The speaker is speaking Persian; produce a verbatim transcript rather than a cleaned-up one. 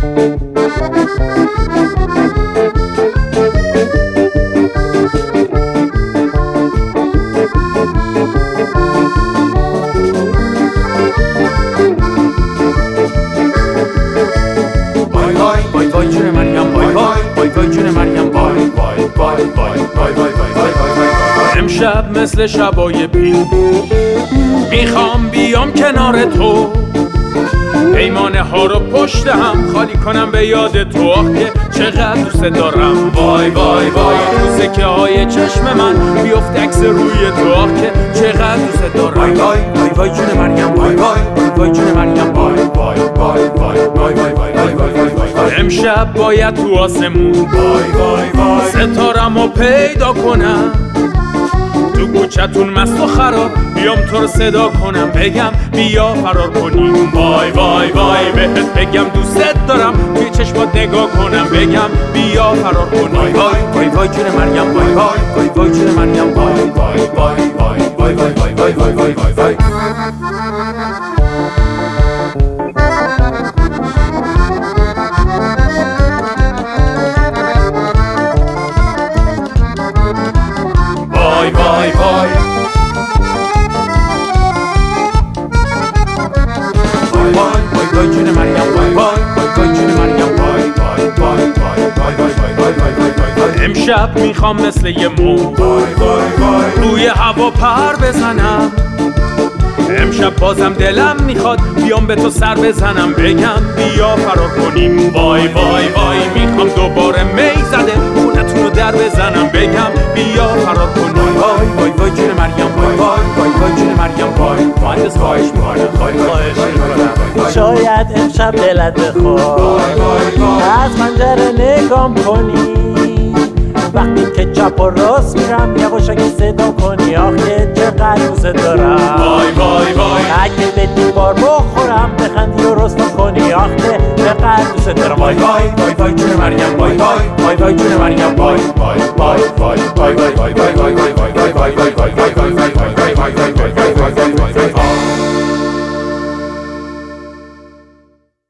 امشب مثل شبای پیر میخوام بیام کنار تو، پیمانه ها رو پشت هم خالی کنم به یاد تو. آخ که چقدر دوست دارم، وای وای وای تو سکه های چشم من بیفت عکس روی تو. آخ که چقدر دوست دارم، وای وای وای وای جون مریم، وای وای وای جون مریم، وای وای وای وای وای وای وای وای. امشب باید تو آسمون وای وای وای ستارمو پیدا کنم، تو کوچتون مست و خراب بیام تو رو صدا کنم، بگم بیا فرار کنیم. وای وای وای بهت بگم دوست دارم، توی چشمات نگاه کنم، بگم بیا فرار کنیم. وای وای وای وای جون مریم، وای وای وای وای جون مریم، وای وای وای وای وای وای وای وای وای وای وای. وای وای وای وای وای وای جون مریم، وای وای وای وای جون مریم، وای وای وای وای وای وای وای وای وای. امشب میخوام مثل یه مو وای وای وای روی هوا پر بزنم، امشب بازم دلم میخواد بیام به تو سر بزنم، بگم بیا فرار کنیم. وای وای وای میخوام دوباره می زده خونتون رو در بزنم، بگم بیا فرار کنیم. وای وای وای جون مریم، وای وای وای وای جون مریم، وای مهندس خواهش میکنم، خواهش میکنم شاید امشب دلت بخواد از پنجره نگام کنی، وقتی که چپ و راست میرم یواشکی صدا کنی. آخه چقدر دوست دارم، وای وای وای اگه به دیوار بخورم بخندی و رسوا کنی. آخه چقدر دوست دارم، وای وای وای وای جون مریم، وای وای وای وای جون مریم، وای وای وای وای وای وای وای وای وای وای وای وای وای وای وای.